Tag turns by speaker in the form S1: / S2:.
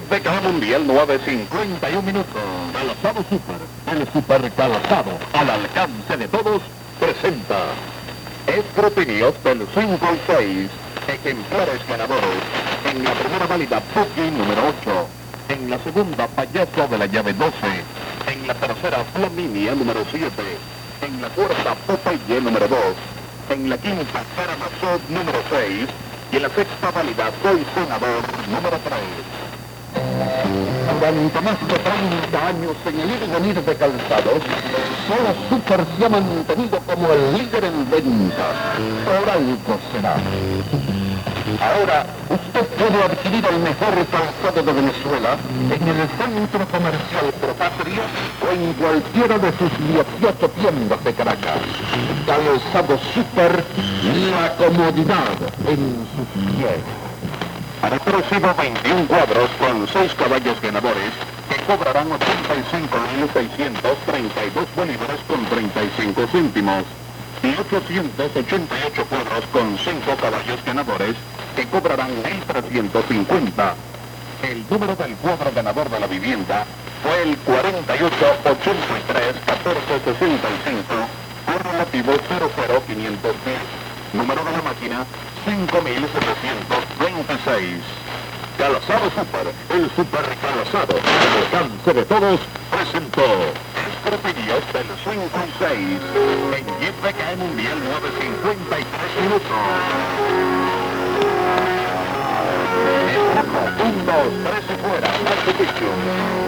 S1: BK Mundial 9:51 minutos. Calzado Super, el super calzado al alcance de todos, presenta escrutinios del 5 y 6, ejemplares ganadores. En la primera válida, Puki número 8. En la segunda, Payaso de la llave 12. En la tercera, Flaminia número 7. En la cuarta, Popeye número 2. En la quinta, Karamazov número 6. Y en la sexta válida, Soy Senador número 3. Durante más de 30 años en el ir y venir de calzados, solo Super se ha mantenido como el líder en ventas. Por algo será. Ahora, usted puede adquirir el mejor calzado de Venezuela en el Centro Comercial Propatria o en cualquiera de sus 18 tiendas de Caracas. Calzado Super, la comodidad en sus pies. Para recibo 21 cuadros con 6 caballos ganadores que cobrarán 85.632 bolívares con 35 céntimos. Y 888 cuadros con 5 caballos ganadores que cobrarán 1.350. El número del cuadro ganador de la vivienda fue el 4883-1465, correlativo 00510. Número de la máquina 5726. Calzado Super, el super calzado, al alcance de todos, presentó escrutinios del 5 y 6 en Jeep BK Mundial 9:53 minutos. 1, 2, 3 y fuera, más